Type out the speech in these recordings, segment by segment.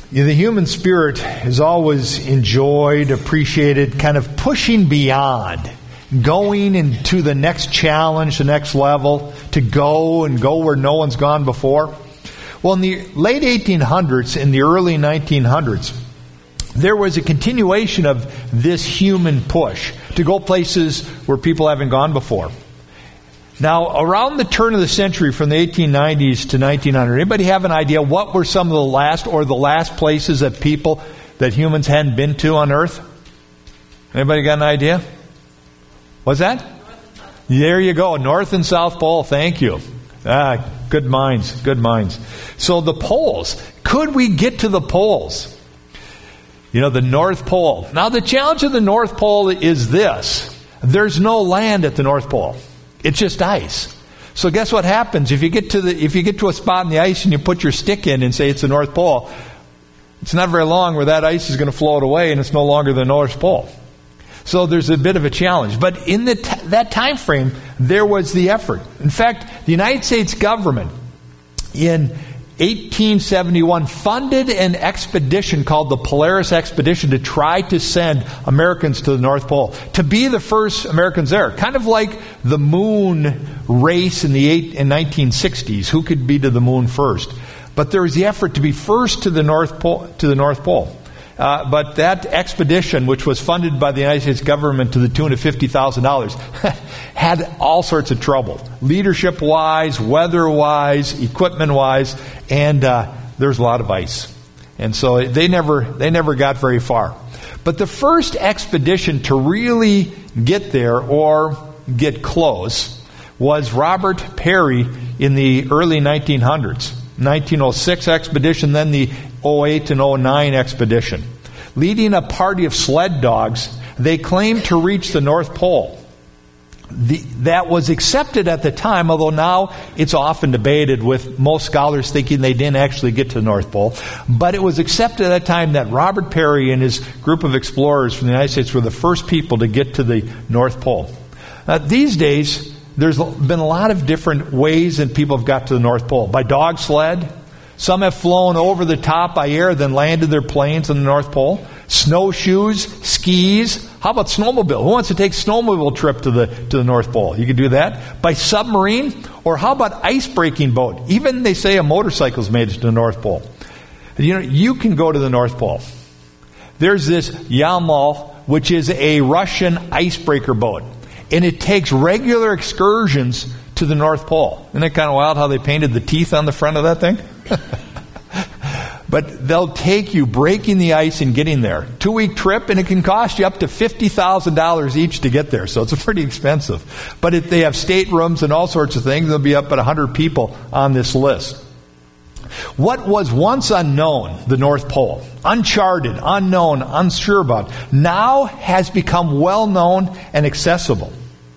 The human spirit is always enjoyed, appreciated, kind of pushing beyond, going into the next challenge, the next level, to go where no one's gone before. Well, in the late 1800s, in the early 1900s, there was a continuation of this human push to go places where people haven't gone before. Now, around the turn of the century, from the 1890s to 1900, anybody have an idea what were some of the last places that humans hadn't been to on Earth? Anybody got an idea? What's that? There you go, North and South Pole. Thank you. Good minds. So the poles. Could we get to the poles? The North Pole. Now, the challenge of the North Pole is this: there's no land at the North Pole. It's just ice. So guess what happens if you get to a spot in the ice and you put your stick in and say it's the North Pole? It's not very long where that ice is going to float away and it's no longer the North Pole. So there's a bit of a challenge. But in that time frame, there was the effort. In fact, the United States government in 1871 funded an expedition called the Polaris Expedition to try to send Americans to the North Pole, to be the first Americans there. Kind of like the moon race in the 1960s. Who could be to the moon first? But there was the effort to be first to the North Pole. But that expedition, which was funded by the United States government to the tune of $50,000, had all sorts of trouble. Leadership-wise, weather-wise, equipment-wise, and there's a lot of ice. And so they never got very far. But the first expedition to really get there or get close was Robert Peary in the early 1900s. 1906 expedition, then the 08 and 09 expedition. Leading a party of sled dogs, they claimed to reach the North Pole. That was accepted at the time, although now it's often debated, with most scholars thinking they didn't actually get to the North Pole. But it was accepted at that time that Robert Peary and his group of explorers from the United States were the first people to get to the North Pole. These days, there's been a lot of different ways that people have got to the North Pole. By dog sled. Some have flown over the top by air, then landed their planes on the North Pole. Snowshoes, skis. How about snowmobile? Who wants to take a snowmobile trip to the North Pole? You can do that. By submarine, or how about ice-breaking boat? Even they say a motorcycle's made it to the North Pole. You can go to the North Pole. There's this Yamal, which is a Russian icebreaker boat. And it takes regular excursions to the North Pole. Isn't it kind of wild how they painted the teeth on the front of that thing? But they'll take you breaking the ice and getting there. 2-week trip, and it can cost you up to $50,000 each to get there. So it's pretty expensive. But if they have staterooms and all sorts of things, there'll be up at 100 people on this list. What was once unknown, the North Pole, uncharted, unknown, unsure about, now has become well-known and accessible.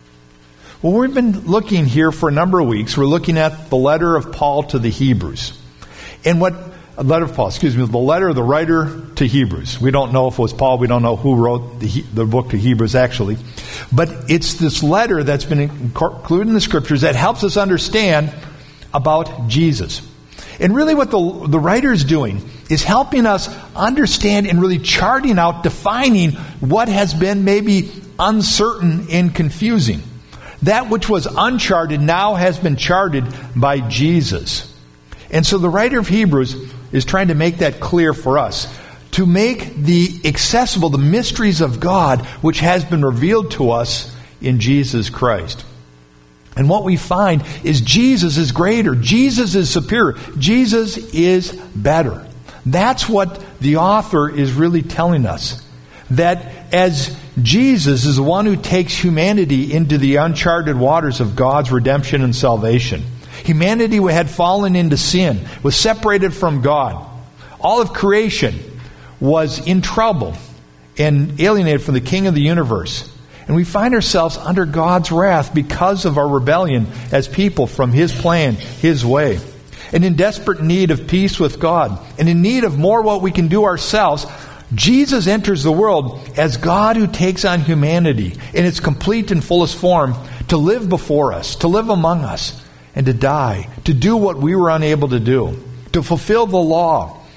Well, we've been looking here for a number of weeks. We're looking at the letter of Paul to the Hebrews. And the letter of the writer to Hebrews. We don't know if it was Paul. We don't know who wrote the book to Hebrews, actually. But it's this letter that's been included in the Scriptures that helps us understand about Jesus. And really what the writer is doing is helping us understand and really charting out, defining what has been maybe uncertain and confusing. That which was uncharted now has been charted by Jesus. And so the writer of Hebrews is trying to make that clear for us, to make accessible the mysteries of God which has been revealed to us in Jesus Christ. And what we find is Jesus is greater. Jesus is superior. Jesus is better. That's what the author is really telling us. That as Jesus is the one who takes humanity into the uncharted waters of God's redemption and salvation. Humanity had fallen into sin, was separated from God. All of creation was in trouble and alienated from the King of the universe. And we find ourselves under God's wrath because of our rebellion as people from His plan, His way. And in desperate need of peace with God, and in need of more what we can do ourselves, Jesus enters the world as God who takes on humanity in its complete and fullest form to live before us, to live among us, and to die, to do what we were unable to do, to fulfill the law,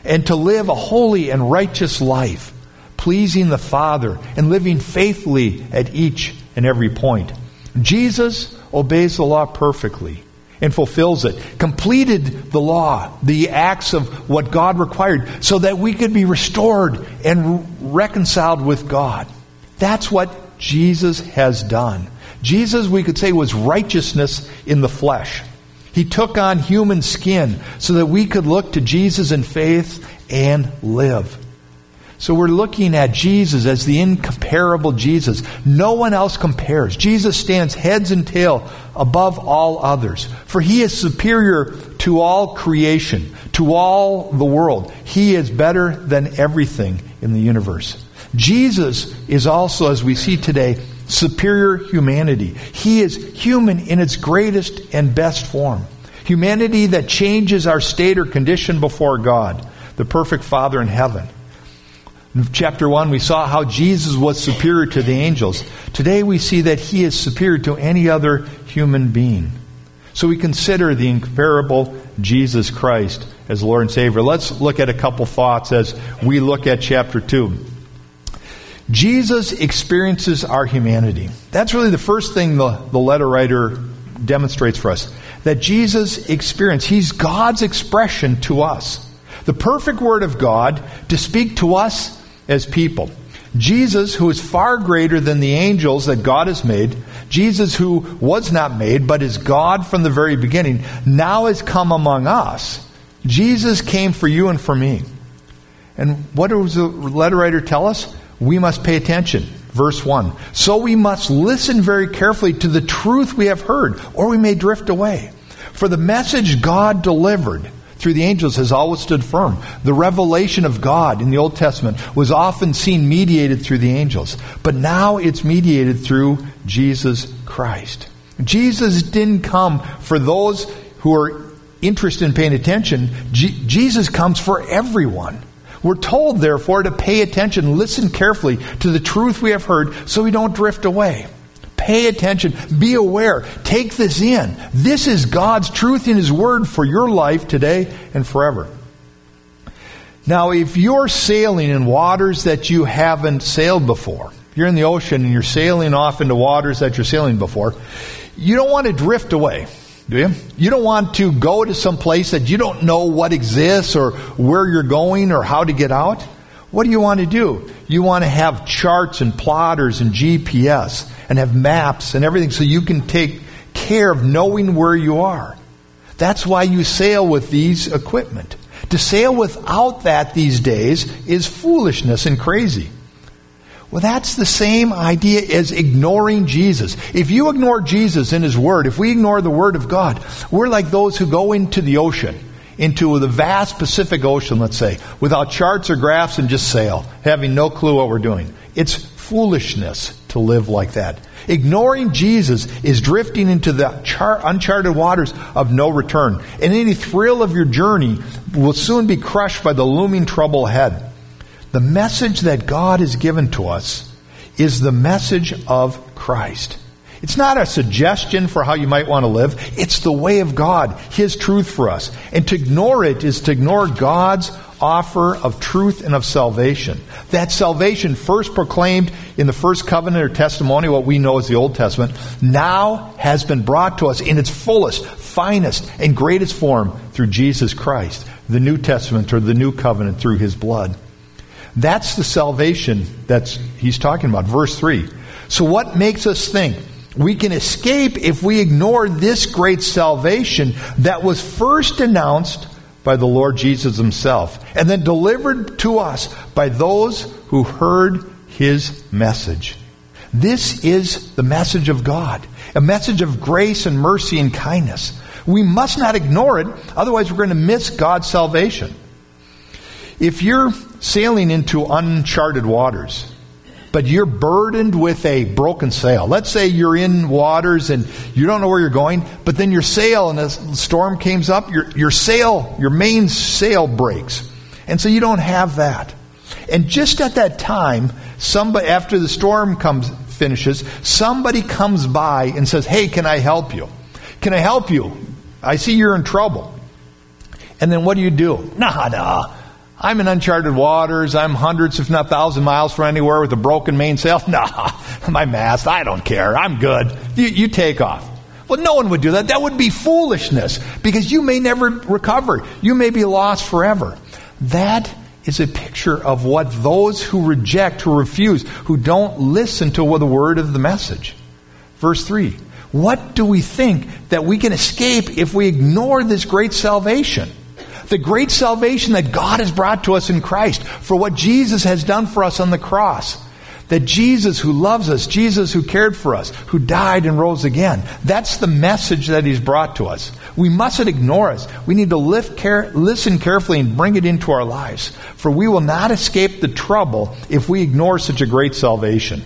and to live a holy and righteous life, pleasing the Father and living faithfully at each and every point. Jesus obeys the law perfectly and fulfills it, completed the law, the acts of what God required, so that we could be restored and reconciled with God. That's what Jesus has done. Jesus, we could say, was righteousness in the flesh. He took on human skin so that we could look to Jesus in faith and live. So we're looking at Jesus as the incomparable Jesus. No one else compares. Jesus stands heads and tail above all others. For he is superior to all creation, to all the world. He is better than everything in the universe. Jesus is also, as we see today, superior humanity. He is human in its greatest and best form. Humanity that changes our state or condition before God, the perfect Father in heaven. In chapter 1, we saw how Jesus was superior to the angels. Today we see that he is superior to any other human being. So we consider the incomparable Jesus Christ as Lord and Savior. Let's look at a couple thoughts as we look at chapter 2. Jesus experiences our humanity. That's really the first thing the letter writer demonstrates for us. That Jesus experienced, he's God's expression to us. The perfect Word of God to speak to us as people. Jesus, who is far greater than the angels that God has made, Jesus who was not made but is God from the very beginning, now has come among us. Jesus came for you and for me. And what does the letter writer tell us? We must pay attention. Verse 1. So we must listen very carefully to the truth we have heard, or we may drift away. For the message God delivered through the angels has always stood firm. The revelation of God in the Old Testament was often seen mediated through the angels. But now it's mediated through Jesus Christ. Jesus didn't come for those who are interested in paying attention. Jesus comes for everyone. We're told, therefore, to pay attention, listen carefully to the truth we have heard so we don't drift away. Pay attention. Be aware. Take this in. This is God's truth in His Word for your life today and forever. Now, if you're sailing in waters that you haven't sailed before, you're in the ocean and you're sailing off into waters that you're sailing before, you don't want to drift away, do you? You don't want to go to some place that you don't know what exists or where you're going or how to get out. What do you want to do? You want to have charts and plotters and GPS and have maps and everything so you can take care of knowing where you are. That's why you sail with these equipment. To sail without that these days is foolishness and crazy. Well, that's the same idea as ignoring Jesus. If you ignore Jesus and His Word, if we ignore the Word of God, we're like those who go into the ocean, into the vast Pacific Ocean, let's say, without charts or graphs and just sail, having no clue what we're doing. It's foolishness to live like that. Ignoring Jesus is drifting into the uncharted waters of no return. And any thrill of your journey will soon be crushed by the looming trouble ahead. The message that God has given to us is the message of Christ. It's not a suggestion for how you might want to live. It's the way of God, His truth for us. And to ignore it is to ignore God's offer of truth and of salvation. That salvation, first proclaimed in the first covenant or testimony, what we know as the Old Testament, now has been brought to us in its fullest, finest, and greatest form through Jesus Christ, the New Testament or the New Covenant through His blood. That's the salvation that he's talking about. Verse 3. So what makes us think we can escape if we ignore this great salvation that was first announced by the Lord Jesus Himself and then delivered to us by those who heard His message? This is the message of God, a message of grace and mercy and kindness. We must not ignore it, otherwise we're going to miss God's salvation. If you're sailing into uncharted waters, but you're burdened with a broken sail. Let's say you're in waters and you don't know where you're going, but then your sail and a storm comes up, your main sail breaks. And so you don't have that. And just at that time, somebody, after the storm finishes, somebody comes by and says, "Hey, can I help you? Can I help you? I see you're in trouble." And then what do? Nah, I'm in uncharted waters. I'm hundreds, if not 1,000 miles from anywhere with a broken mainsail. Nah, my mast, I don't care. I'm good. You take off. Well, no one would do that. That would be foolishness because you may never recover. You may be lost forever. That is a picture of what those who reject, who refuse, who don't listen to the word of the message. Verse 3. What do we think that we can escape if we ignore this great salvation? The great salvation that God has brought to us in Christ for what Jesus has done for us on the cross. That Jesus who loves us, Jesus who cared for us, who died and rose again. That's the message that He's brought to us. We mustn't ignore it. We need to listen carefully and bring it into our lives. For we will not escape the trouble if we ignore such a great salvation.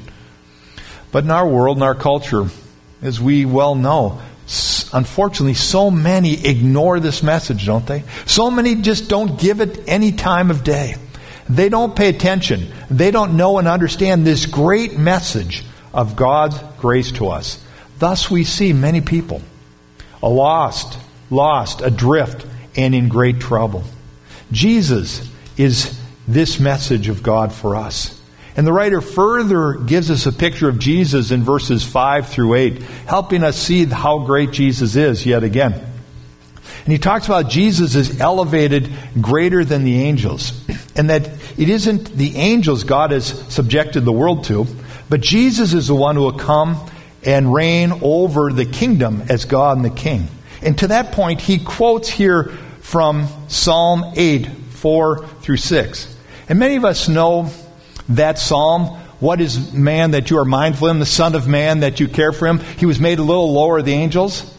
But in our world, in our culture, as we well know, unfortunately, so many ignore this message, don't they? So many just don't give it any time of day. They don't pay attention. They don't know and understand this great message of God's grace to us. Thus we see many people lost, adrift, and in great trouble. Jesus is this message of God for us. And the writer further gives us a picture of Jesus in verses 5 through 8, helping us see how great Jesus is yet again. And he talks about Jesus is elevated greater than the angels, and that it isn't the angels God has subjected the world to, but Jesus is the one who will come and reign over the kingdom as God and the King. And to that point, he quotes here from Psalm 8, 4 through 6. And many of us know that psalm. What is man that you are mindful of him, the Son of Man that you care for him? He was made a little lower than the angels.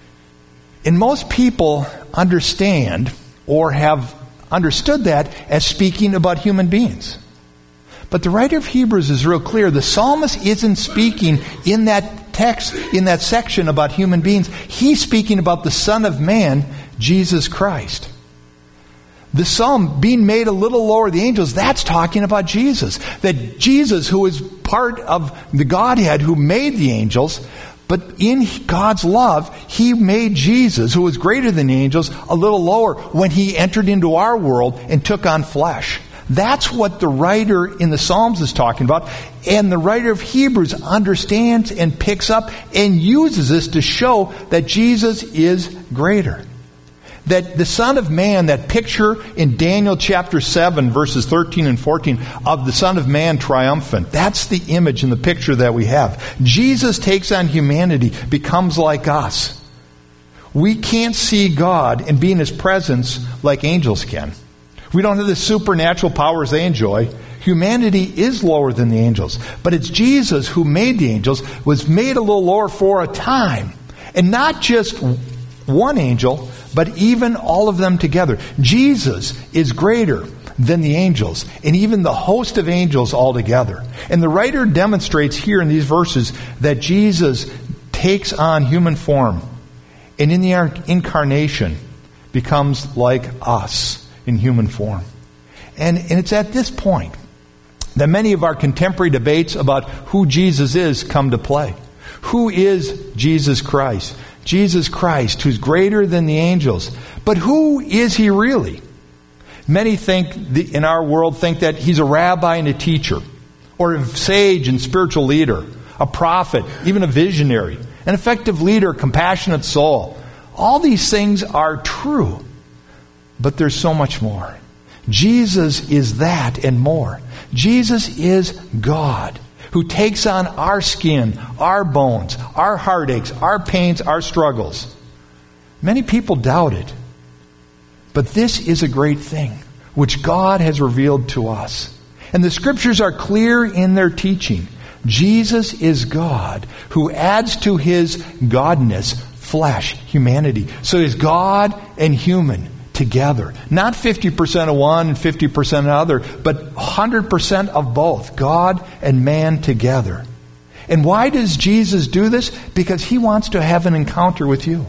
And most people understand or have understood that as speaking about human beings. But the writer of Hebrews is real clear. The psalmist isn't speaking in that text, in that section about human beings. He's speaking about the Son of Man, Jesus Christ. The psalm being made a little lower than the angels, that's talking about Jesus. That Jesus, who is part of the Godhead who made the angels, but in God's love, He made Jesus, who was greater than the angels, a little lower when He entered into our world and took on flesh. That's what the writer in the Psalms is talking about. And the writer of Hebrews understands and picks up and uses this to show that Jesus is greater. That the Son of Man, that picture in Daniel chapter 7, verses 13 and 14, of the Son of Man triumphant, that's the image and the picture that we have. Jesus takes on humanity, becomes like us. We can't see God and be in His presence like angels can. We don't have the supernatural powers they enjoy. Humanity is lower than the angels. But it's Jesus who made the angels, was made a little lower for a time. And not just one angel, but even all of them together. Jesus is greater than the angels, and even the host of angels altogether. And the writer demonstrates here in these verses that Jesus takes on human form, and in the incarnation becomes like us in human form. And it's at this point that many of our contemporary debates about who Jesus is come to play. Who is Jesus Christ? Jesus Christ, who's greater than the angels. But who is He really? Many in our world think that He's a rabbi and a teacher, or a sage and spiritual leader, a prophet, even a visionary, an effective leader, compassionate soul. All these things are true, but there's so much more. Jesus is that and more. Jesus is God, who takes on our skin, our bones, our heartaches, our pains, our struggles. Many people doubt it. But this is a great thing, which God has revealed to us. And the Scriptures are clear in their teaching. Jesus is God, who adds to His godness flesh, humanity. So He's God and human together. Not 50% of one and 50% of the other, but 100% of both, God and man together. And why does Jesus do this? Because He wants to have an encounter with you.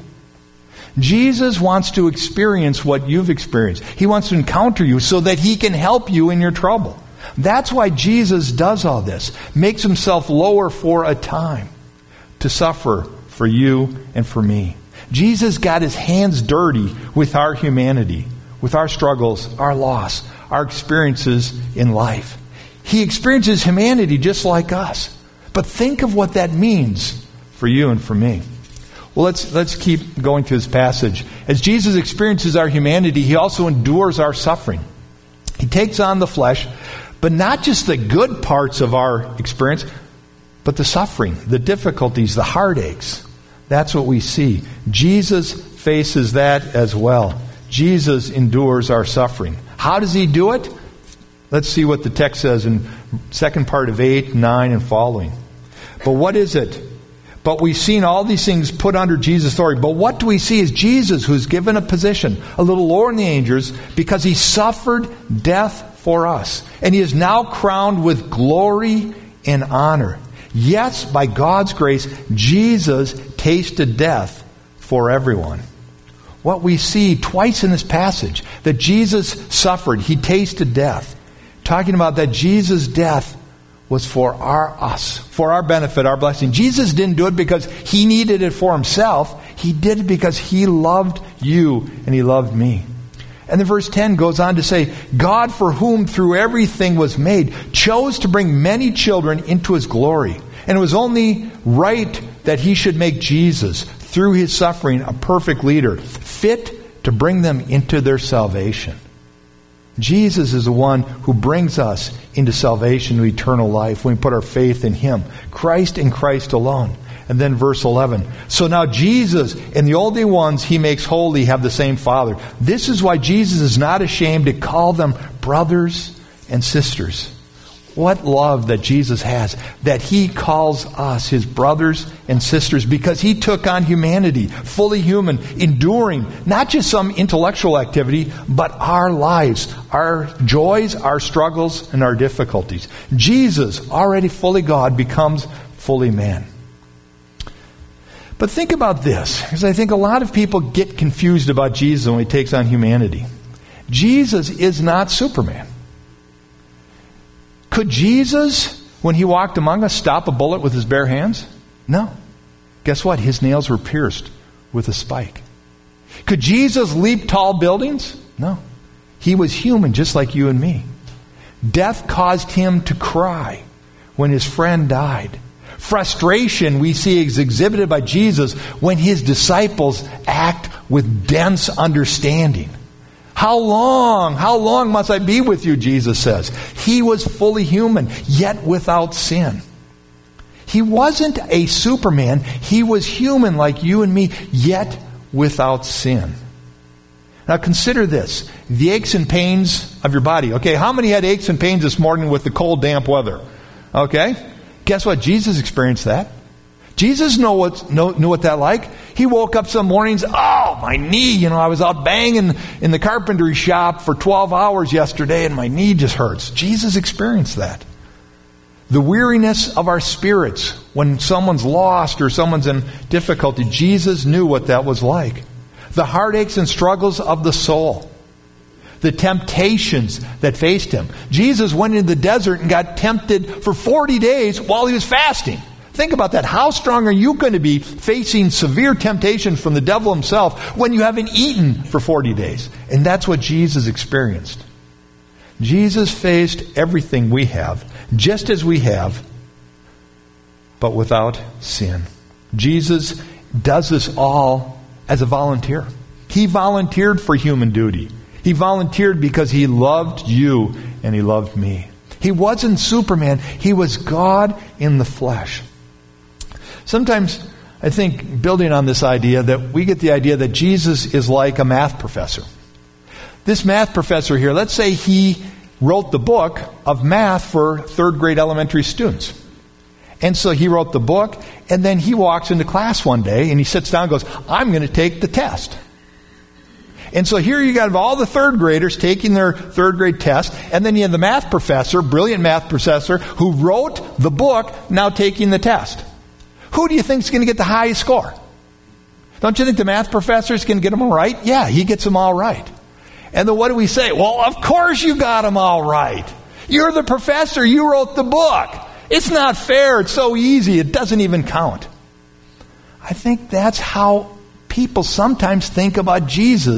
Jesus wants to experience what you've experienced. He wants to encounter you so that He can help you in your trouble. That's why Jesus does all this, makes Himself lower for a time to suffer for you and for me. Jesus got His hands dirty with our humanity. with our struggles, our loss, our experiences in life. He experiences humanity just like us. But think of what that means for you and for me. Well, let's keep going through this passage. As Jesus experiences our humanity, He also endures our suffering. He takes on the flesh, but not just the good parts of our experience, but the suffering, the difficulties, the heartaches. That's what we see. Jesus faces that as well. Jesus endures our suffering. How does He do it? Let's see what the text says in second part of 8, 9, and following. But what is it? But we've seen all these things put under Jesus' authority. But what do we see is Jesus, who's given a position a little lower than the angels because He suffered death for us. And He is now crowned with glory and honor. Yes, by God's grace, Jesus tasted death for everyone. What we see twice in this passage, that Jesus suffered, He tasted death. Talking about that Jesus' death was for us, for our benefit, our blessing. Jesus didn't do it because He needed it for Himself. He did it because He loved you and He loved me. And then verse 10 goes on to say, God, for whom through everything was made, chose to bring many children into His glory. And it was only right that He should make Jesus, through His suffering, a perfect leader, fit to bring them into their salvation. Jesus is the one who brings us into salvation, to eternal life, when we put our faith in Him. Christ and Christ alone. And then verse 11. So now Jesus and the only ones He makes holy have the same Father. This is why Jesus is not ashamed to call them brothers and sisters. What love that Jesus has, that He calls us His brothers and sisters, because He took on humanity, fully human, enduring not just some intellectual activity, but our lives, our joys, our struggles, and our difficulties. Jesus, already fully God, becomes fully man. But think about this, because I think a lot of people get confused about Jesus when He takes on humanity. Jesus is not Superman. Could Jesus, when He walked among us, stop a bullet with His bare hands? No. Guess what? His nails were pierced with a spike. Could Jesus leap tall buildings? No. He was human just like you and me. Death caused Him to cry when His friend died. Frustration we see is exhibited by Jesus when His disciples act with dense understanding. How long must I be with you, Jesus says. He was fully human, yet without sin. He wasn't a Superman. He was human like you and me, yet without sin. Now consider this, the aches and pains of your body. Okay, how many had aches and pains this morning with the cold, damp weather? Okay, guess what? Jesus experienced that. Jesus knew what that like. He woke up some mornings, my knee, I was out banging in the carpentry shop for 12 hours yesterday and my knee just hurts. Jesus experienced that. The weariness of our spirits when someone's lost or someone's in difficulty, Jesus knew what that was like. The heartaches and struggles of the soul. The temptations that faced Him. Jesus went into the desert and got tempted for 40 days while He was fasting. Think about that. How strong are you going to be facing severe temptation from the devil himself when you haven't eaten for 40 days? And that's what Jesus experienced. Jesus faced everything we have, just as we have, but without sin. Jesus does this all as a volunteer. He volunteered for human duty. He volunteered because He loved you and He loved me. He wasn't Superman. He was God in the flesh. Sometimes I think, building on this idea, that we get the idea that Jesus is like a math professor. This math professor here, let's say he wrote the book of math for third grade elementary students. And so he wrote the book, and then he walks into class one day, and he sits down and goes, I'm going to take the test. And so here you got all the third graders taking their third grade test, and then you have the math professor, brilliant math professor, who wrote the book, now taking the test. Who do you think is going to get the highest score? Don't you think the math professor is going to get them all right? Yeah, he gets them all right. And then what do we say? Well, of course you got them all right. You're the professor. You wrote the book. It's not fair. It's so easy. It doesn't even count. I think that's how people sometimes think about Jesus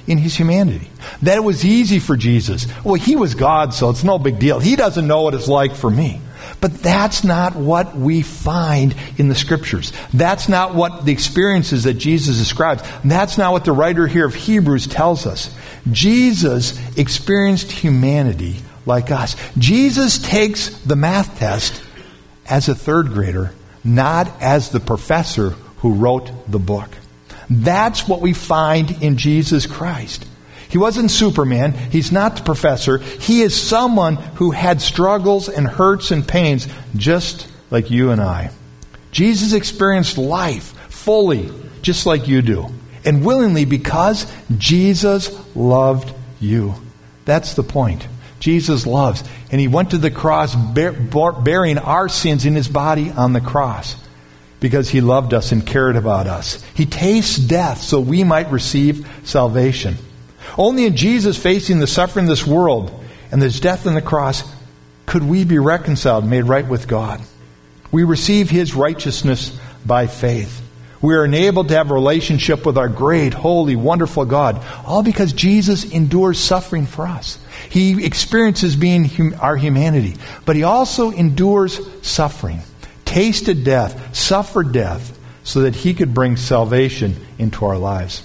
in his humanity. That it was easy for Jesus. Well, he was God, so it's no big deal. He doesn't know what it's like for me. But that's not what we find in the Scriptures. That's not what the experiences that Jesus describes. That's not what the writer here of Hebrews tells us. Jesus experienced humanity like us. Jesus takes the math test as a third grader, not as the professor who wrote the book. That's what we find in Jesus Christ. He wasn't Superman. He's not the professor. He is someone who had struggles and hurts and pains just like you and I. Jesus experienced life fully just like you do. And willingly because Jesus loved you. That's the point. Jesus loves. And he went to the cross bearing our sins in his body on the cross because he loved us and cared about us. He tastes death so we might receive salvation. Only in Jesus facing the suffering of this world and his death on the cross could we be reconciled, made right with God. We receive his righteousness by faith. We are enabled to have a relationship with our great, holy, wonderful God, all because Jesus endures suffering for us. He experiences being our humanity, but he also endures suffering, tasted death, suffered death, so that he could bring salvation into our lives.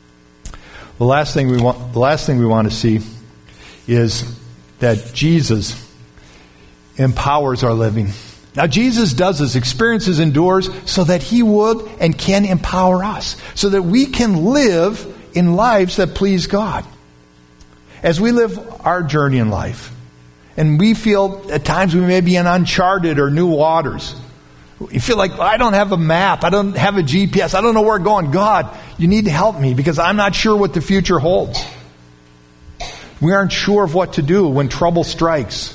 The last thing we want to see is that Jesus empowers our living. Now, Jesus does this, experiences, endures, so that he would and can empower us, so that we can live in lives that please God. As we live our journey in life, and we feel at times we may be in uncharted or new waters. You feel like, I don't have a map, I don't have a GPS, I don't know where I'm going. God, you need to help me because I'm not sure what the future holds. We aren't sure of what to do when trouble strikes.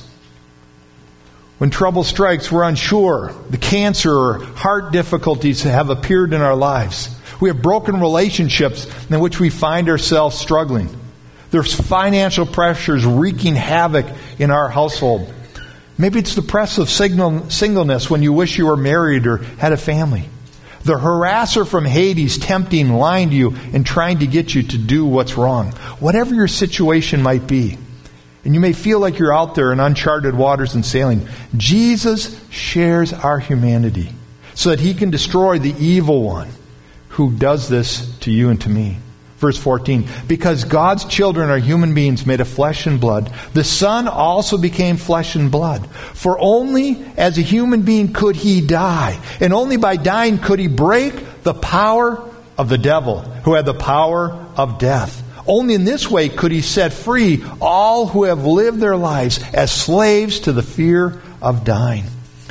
When trouble strikes, we're unsure. The cancer or heart difficulties have appeared in our lives. We have broken relationships in which we find ourselves struggling. There's financial pressures wreaking havoc in our household. Maybe it's the press of singleness when you wish you were married or had a family. The harasser from Hades tempting, lying to you, and trying to get you to do what's wrong. Whatever your situation might be. And you may feel like you're out there in uncharted waters and sailing. Jesus shares our humanity so that he can destroy the evil one who does this to you and to me. Verse 14, because God's children are human beings made of flesh and blood, the Son also became flesh and blood. For only as a human being could he die, and only by dying could he break the power of the devil, who had the power of death. Only in this way could he set free all who have lived their lives as slaves to the fear of dying.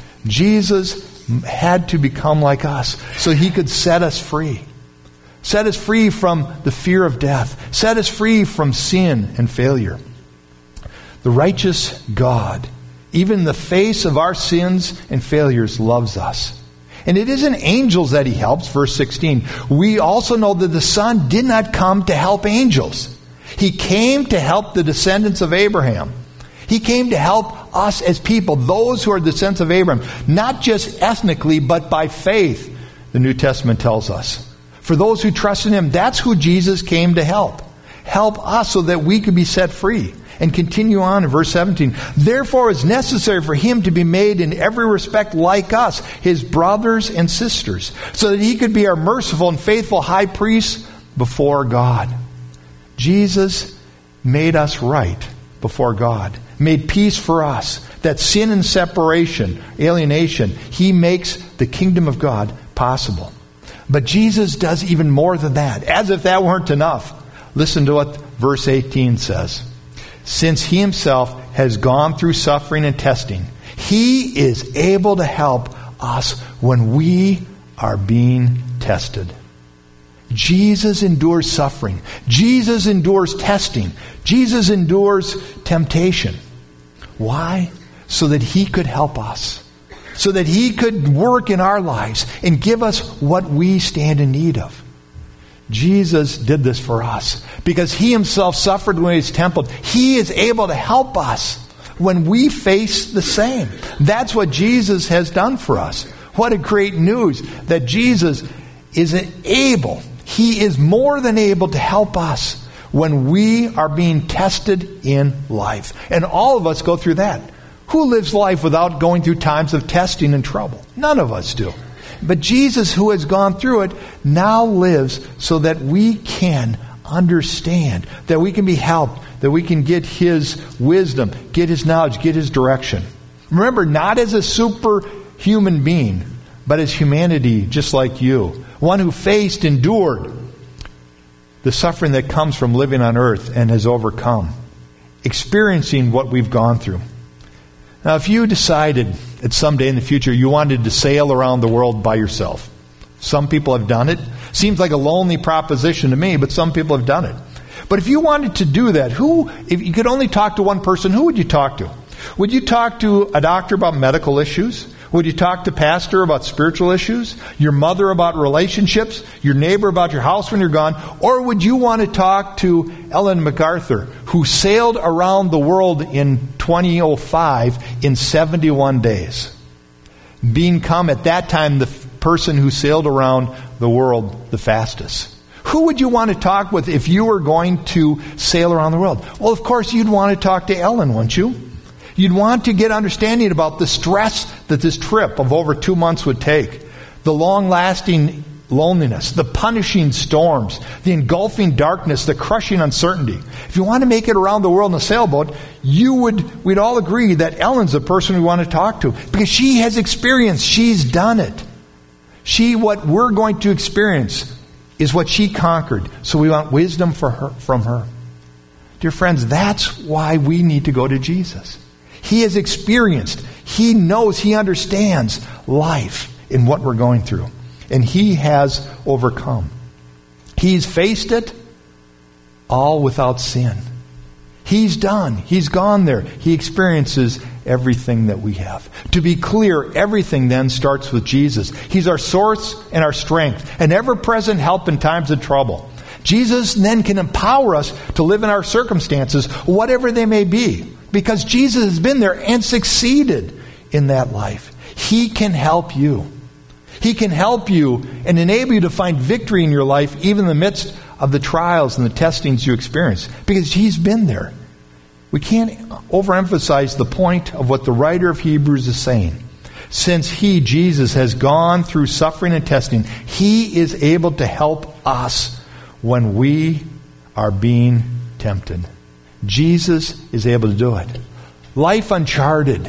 Jesus had to become like us so he could set us free. Set us free from the fear of death. Set us free from sin and failure. The righteous God, even in the face of our sins and failures, loves us. And it isn't angels that he helps, verse 16. We also know that the Son did not come to help angels. He came to help the descendants of Abraham. He came to help us as people, those who are descendants of Abraham, not just ethnically, but by faith, the New Testament tells us. For those who trust in him, that's who Jesus came to help. Help us so that we could be set free. And continue on in verse 17. Therefore it's necessary for him to be made in every respect like us, his brothers and sisters, so that he could be our merciful and faithful high priest before God. Jesus made us right before God, made peace for us, that sin and separation, alienation, he makes the kingdom of God possible. But Jesus does even more than that, as if that weren't enough. Listen to what verse 18 says. Since he himself has gone through suffering and testing, he is able to help us when we are being tested. Jesus endures suffering. Jesus endures testing. Jesus endures temptation. Why? So that he could help us. So that he could work in our lives and give us what we stand in need of. Jesus did this for us because he himself suffered when he was tempted. He is able to help us when we face the same. That's what Jesus has done for us. What a great news that Jesus is able. He is more than able to help us when we are being tested in life. And all of us go through that. Who lives life without going through times of testing and trouble? None of us do. But Jesus, who has gone through it, now lives so that we can understand, that we can be helped, that we can get His wisdom, get His knowledge, get His direction. Remember, not as a superhuman being, but as humanity just like you. One who endured the suffering that comes from living on earth and has overcome, experiencing what we've gone through. Now, if you decided at some day in the future you wanted to sail around the world by yourself, some people have done it. Seems like a lonely proposition to me, but some people have done it. But if you wanted to do that, if you could only talk to one person, who would you talk to? Would you talk to a doctor about medical issues? Would you talk to a pastor about spiritual issues? Your mother about relationships? Your neighbor about your house when you're gone? Or would you want to talk to Ellen MacArthur, who sailed around the world in 2005 in 71 days? Become at that time the person who sailed around the world the fastest. Who would you want to talk with if you were going to sail around the world? Well, of course, you'd want to talk to Ellen, wouldn't you? You'd want to get understanding about the stress that this trip of over 2 months would take, the long-lasting loneliness, the punishing storms, the engulfing darkness, the crushing uncertainty. If you want to make it around the world in a sailboat, we'd all agree that Ellen's the person we want to talk to because she has experience. She's done it. What we're going to experience is what she conquered. So we want wisdom from her. Dear friends, that's why we need to go to Jesus. He has experienced, He knows, He understands life in what we're going through. And He has overcome. He's faced it all without sin. He's done. He's gone there. He experiences everything that we have. To be clear, everything then starts with Jesus. He's our source and our strength, an ever-present help in times of trouble. Jesus then can empower us to live in our circumstances, whatever they may be, because Jesus has been there and succeeded in that life. He can help you. He can help you and enable you to find victory in your life, even in the midst of the trials and the testings you experience, because He's been there. We can't overemphasize the point of what the writer of Hebrews is saying. Since He, Jesus, has gone through suffering and testing, He is able to help us when we are being tempted. Jesus is able to do it. Life uncharted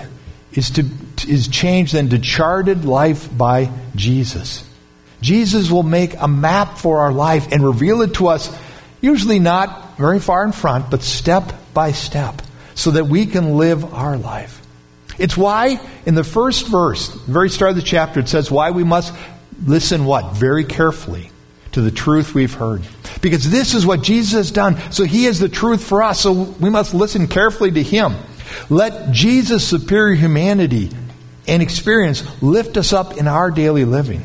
is changed into charted life by Jesus. Jesus will make a map for our life and reveal it to us, usually not very far in front, but step by step, so that we can live our life. It's why in the first verse, the very start of the chapter, it says why we must listen what? Very carefully to the truth we've heard. Because this is what Jesus has done. So He is the truth for us. So we must listen carefully to Him. Let Jesus' superior humanity and experience lift us up in our daily living.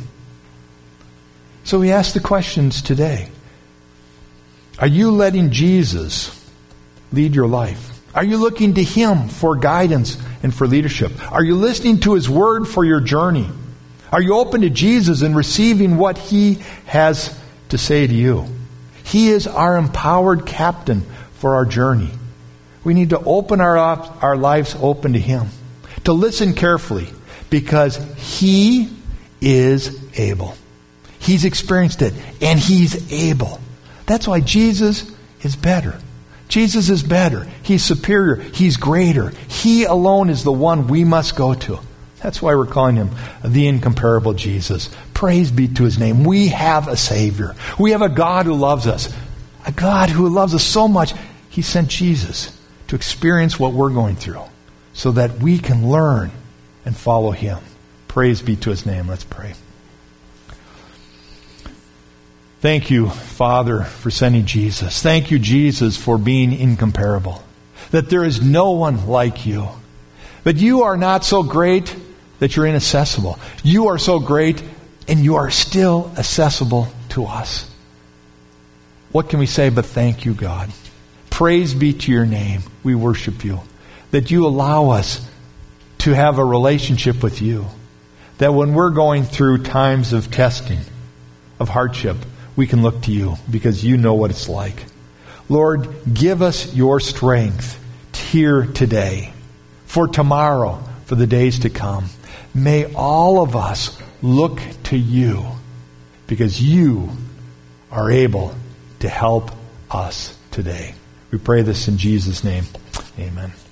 So we ask the questions today. Are you letting Jesus lead your life? Are you looking to Him for guidance and for leadership? Are you listening to His Word for your journey? Are you open to Jesus and receiving what He has to say to you? He is our empowered captain for our journey. We need to open our lives open to Him, to listen carefully, because He is able. He's experienced it, and He's able. That's why Jesus is better. Jesus is better. He's superior. He's greater. He alone is the one we must go to. That's why we're calling Him the incomparable Jesus. Praise be to His name. We have a Savior. We have a God who loves us. A God who loves us so much, He sent Jesus to experience what we're going through so that we can learn and follow Him. Praise be to His name. Let's pray. Thank you, Father, for sending Jesus. Thank you, Jesus, for being incomparable. That there is no one like you. But you are not so great that you're inaccessible. You are so great and you are still accessible to us. What can we say but thank you, God? Praise be to your name. We worship you. That you allow us to have a relationship with you. That when we're going through times of testing, of hardship, we can look to you because you know what it's like. Lord, give us your strength here today, for tomorrow, for the days to come. May all of us look to you, because you are able to help us today. We pray this in Jesus' name. Amen.